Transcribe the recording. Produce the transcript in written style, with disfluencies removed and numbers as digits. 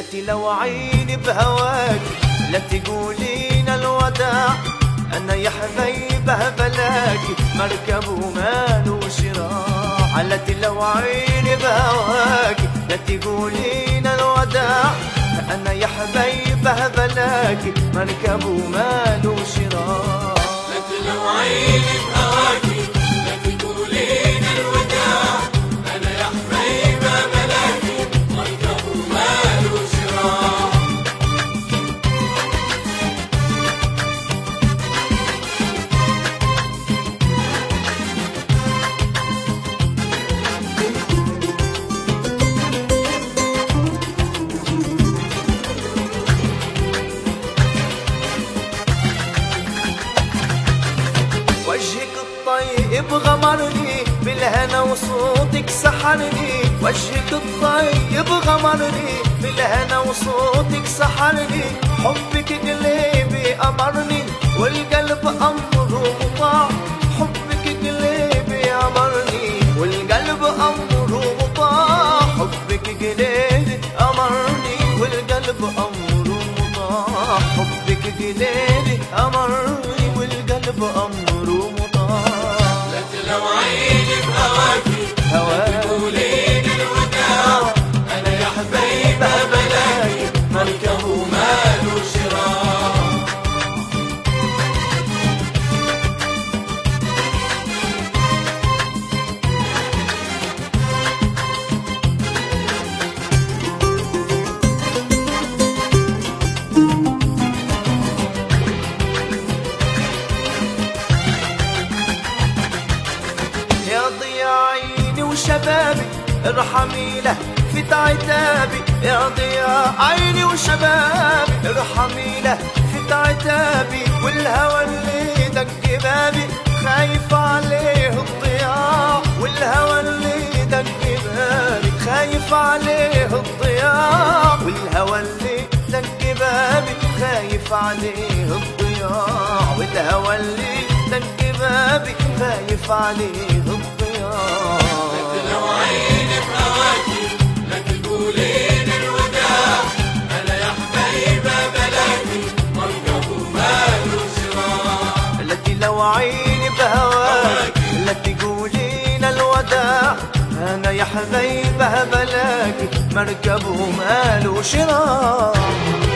التي لو عيني بهواكي لا تقولين الوداع. أنا يا حبيبه بلاكي مركب وماله شراع. التي لو عيني بهواكي لا تقولين الوداع. أنا يا حبيبه بلاكي مركب وماله شراع. التي لو عيني بهواكي لا تقولين الوداع. أنا يا حبيبه بلاكي مركب وماله شراع. وجهك الطيب غمرني بالهنا وصوتك سحرني. وجهك الطيب غمرني بالهنا وصوتك سحرني. حبك قلبي أمرني والقلب أمره مطاع. حبك قلبي أمرني والقلب أمره مطاع. حبك قلبي أمرني والقلب أمره مطاع. حبك قلبي أمرني والقلب أمره مطاع. التي لو عيني بهواكي لا تقولين الوداع. أنا يا حبيبه بلاكي مركب وماله شراع. يا ضياء عيني وشبابي ارحمي له في عتابي. يا ضياء عيني وشبابي ارحمي له في عتابي. والهوى اللي دق بابي خايف عليه الضياع. والهوى اللي دق بابي خايف عليه الضياع. والهوى اللي دق بابي خايف عليه الضياع. والهوى اللي دق بابي خايف عليه الضياع. التي لو عيني بهواكي لا تقولين الوداع. أنا يا حبيبه بلاكي مركب وماله شراع. التي لو عيني بهواك لا تقولين الوداع. أنا يا حبيبه بلاكي مركب وماله شراع.